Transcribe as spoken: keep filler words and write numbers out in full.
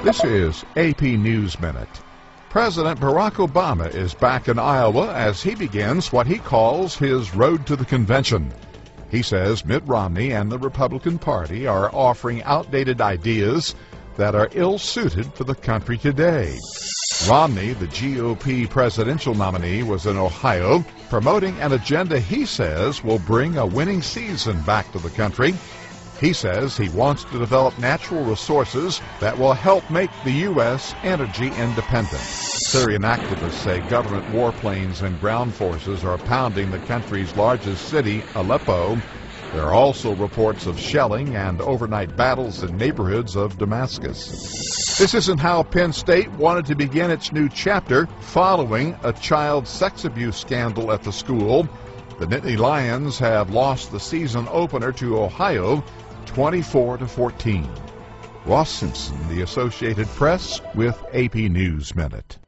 This is A P News Minute. President Barack Obama is back in Iowa as he begins what he calls his road to the convention. He says Mitt Romney and the Republican Party are offering outdated ideas that are ill-suited for the country today. Romney, the G O P presidential nominee, was in Ohio promoting an agenda he says will bring a winning season back to the country. He says he wants to develop natural resources that will help make the U S energy independent. Syrian activists say government warplanes and ground forces are pounding the country's largest city, Aleppo. There are also reports of shelling and overnight battles in neighborhoods of Damascus. This isn't how Penn State wanted to begin its new chapter following a child sex abuse scandal at the school. The Nittany Lions have lost the season opener to Ohio twenty-four to fourteen. Ross Simpson, The Associated Press, with A P News Minute.